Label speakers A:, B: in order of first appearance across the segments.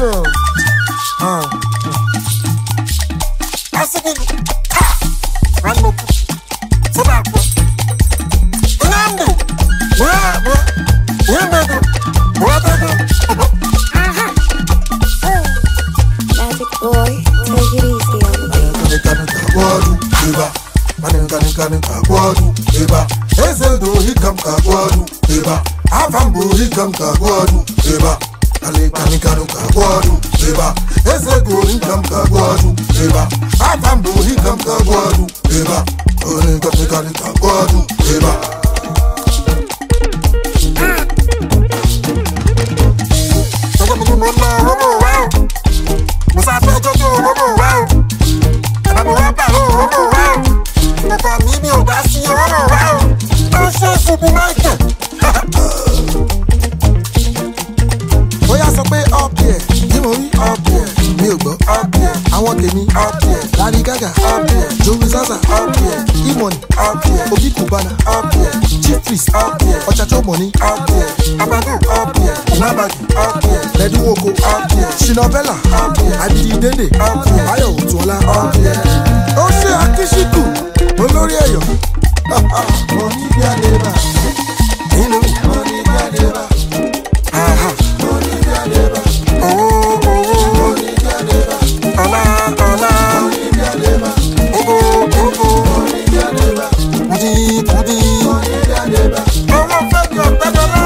A: Novella, Adidide, Ayo Utola, Ose Akishiku, Olori Eyo, Money Biadeba, Money Biadeba, Money Biadeba, Money Biadeba, Ola, Money Biadeba, Money Biadeba, Pudi, Money Biadeba, Ola Fabio Tadola,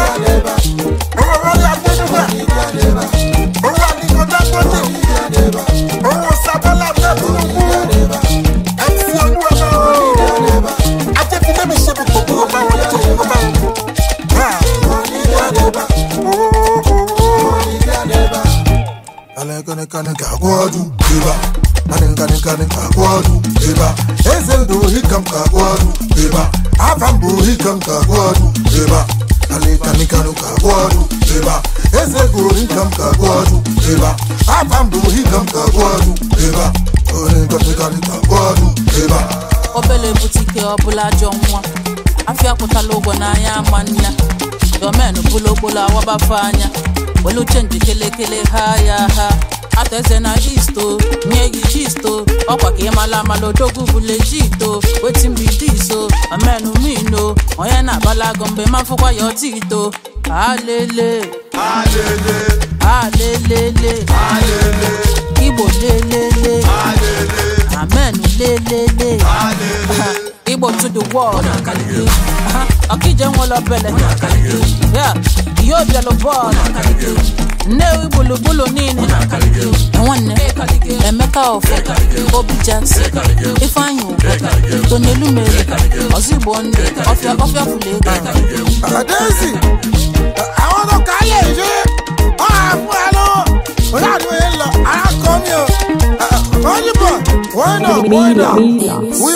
A: Ola Biadeba,
B: Obele boutique obula jonwa afia kutalogo na ya manya domeno bulobola wabafanya welu change kele haya ha ateze na isto nyegi isto okwa ke mala malodogu bulejito wetin be this so amenu mino oya na balago mbe mafukwa yo tito alele Igbo lelele Amen lelele Igbo to the world Akije nwola bele Yeah Yo bialo ball Ne Igbo lubulu nini Nwane Emeka Ofe Obi Jackson Ifanyu Tonelu Mele Ozigbo Nde Ofia Fulega
A: Adesi I want to call you why not? We